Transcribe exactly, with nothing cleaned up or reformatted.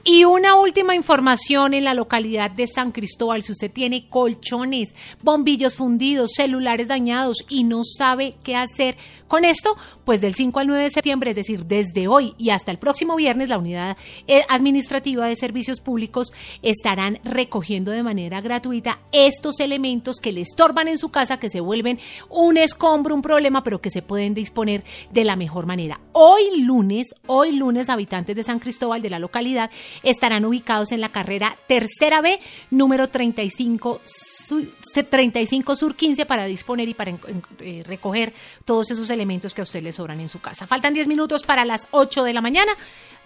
Y una última información en la localidad de San Cristóbal: si usted tiene colchones, bombillos fundidos, celulares dañados y no sabe qué hacer con esto, pues del cinco al nueve de septiembre, es decir, desde hoy y hasta el próximo viernes, la Unidad Administrativa de Servicios Públicos estarán recogiendo de manera gratuita estos elementos que le estorban en su casa, que se vuelven un escombro, un problema, pero que se pueden disponer de la mejor manera. Hoy lunes, hoy lunes, habitantes de San Cristóbal, de la localidad, estarán ubicados en la carrera Tercera B, número treinta y cinco, treinta y cinco Sur quince, para disponer y para eh, recoger todos esos elementos que a usted le sobran en su casa. Faltan diez minutos para las ocho de la mañana.